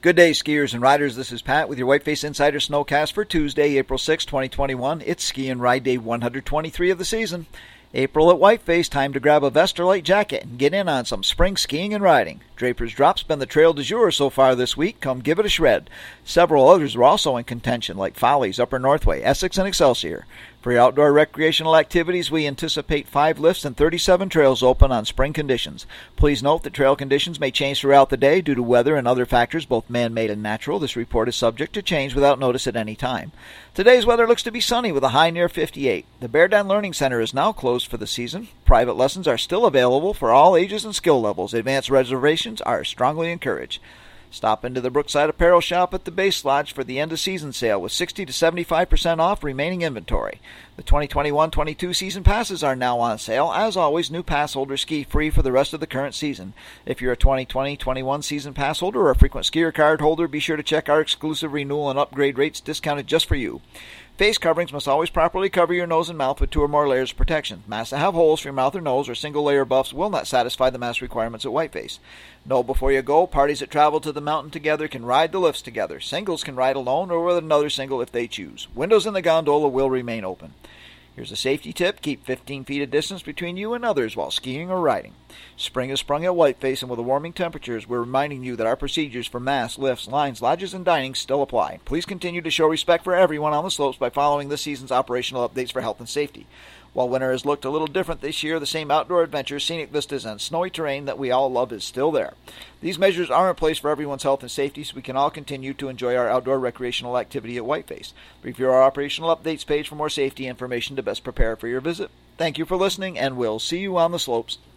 Good day, skiers and riders. This is Pat with your Whiteface Insider Snowcast for Tuesday, April 6, 2021. It's Ski and Ride Day 123 of the season. April at Whiteface, time to grab a vest or light jacket and get in on some spring skiing and riding. Draper's Drop's been the trail du jour so far this week. Come give it a shred. Several others were also in contention, like Follies, Upper Northway, Essex, and Excelsior. For your outdoor recreational activities, we anticipate 5 lifts and 37 trails open on spring conditions. Please note that trail conditions may change throughout the day due to weather and other factors, both man-made and natural. This report is subject to change without notice at any time. Today's weather looks to be sunny with a high near 58. The Bear Den Learning Center is now closed for the season. Private lessons are still available for all ages and skill levels. Advanced reservations are strongly encouraged. Stop into the Brookside Apparel Shop at the Base Lodge for the end-of-season sale with 60 to 75% off remaining inventory. The 2021-22 season passes are now on sale. As always, new pass holders ski free for the rest of the current season. If you're a 2020-21 season pass holder or a frequent skier card holder, be sure to check our exclusive renewal and upgrade rates discounted just for you. Face coverings must always properly cover your nose and mouth with 2 or more layers of protection. Masks that have holes for your mouth or nose or single-layer buffs will not satisfy the mask requirements at Whiteface. Know before you go, parties that travel to the mountain together can ride the lifts together. Singles can ride alone or with another single if they choose. Windows in the gondola will remain open. Here's a safety tip. Keep 15 feet of distance between you and others while skiing or riding. Spring has sprung at Whiteface, and with the warming temperatures, we're reminding you that our procedures for masks, lifts, lines, lodges, and dining still apply. Please continue to show respect for everyone on the slopes by following this season's operational updates for health and safety. While winter has looked a little different this year, the same outdoor adventures, scenic vistas, and snowy terrain that we all love is still there. These measures are in place for everyone's health and safety so we can all continue to enjoy our outdoor recreational activity at Whiteface. Review our operational updates page for more safety information to best prepare for your visit. Thank you for listening, and we'll see you on the slopes.